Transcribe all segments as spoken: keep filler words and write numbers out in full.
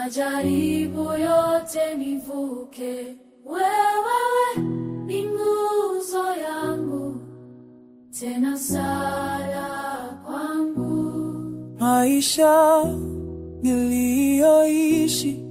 majaribu yote nivuke. Wewe ni nguzo yangu, tena sala kwangu. Maisha niliyoishi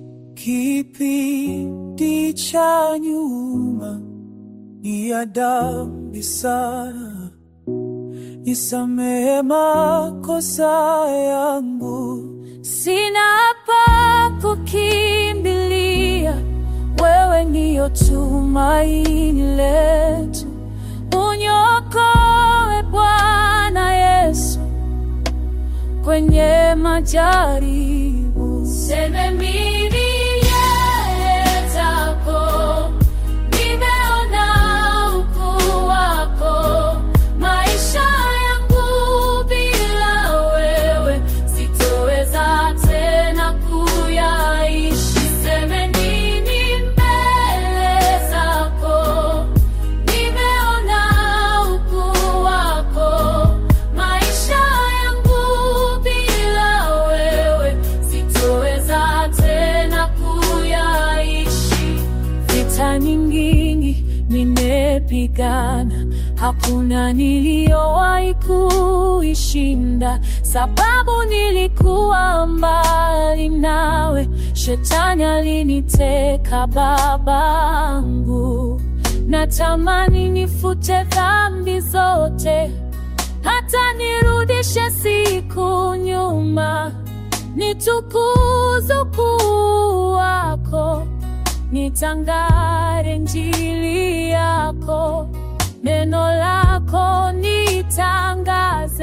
kipindi cha nyuma ni ya dhambi sana, nisamehe makosa yangu. Sina pa kukimbilia, wewe ndiyo tumaini letu. Uniokoe Bwana Yesu kwenye majaribu. Sema mimi yeye zako, nimeona ukuu wako. Maisha yangu bila wewe sitoweza tena kuyaishi. Sema nini mbele zako, nimeona ukuu wako. Maisha yangu bila wewe sitoweza tena kuyaishi. Vita nyingi nimepigana, hakuna niliyowahi kuishinda, sababu nilikuwa mbali nawe. Shetani aliniteka babangu. Natamani nifute dhambi zote, hata nirudishe siku nyuma. Nitukuze ukuu wako, nitangaze Injili yako. Neno lako nitangaze.